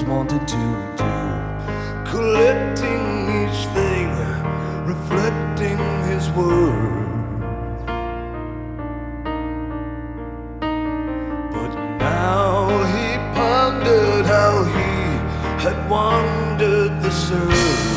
wanted to do, collecting each thing, reflecting his worth. But now he pondered how he had wandered this earth.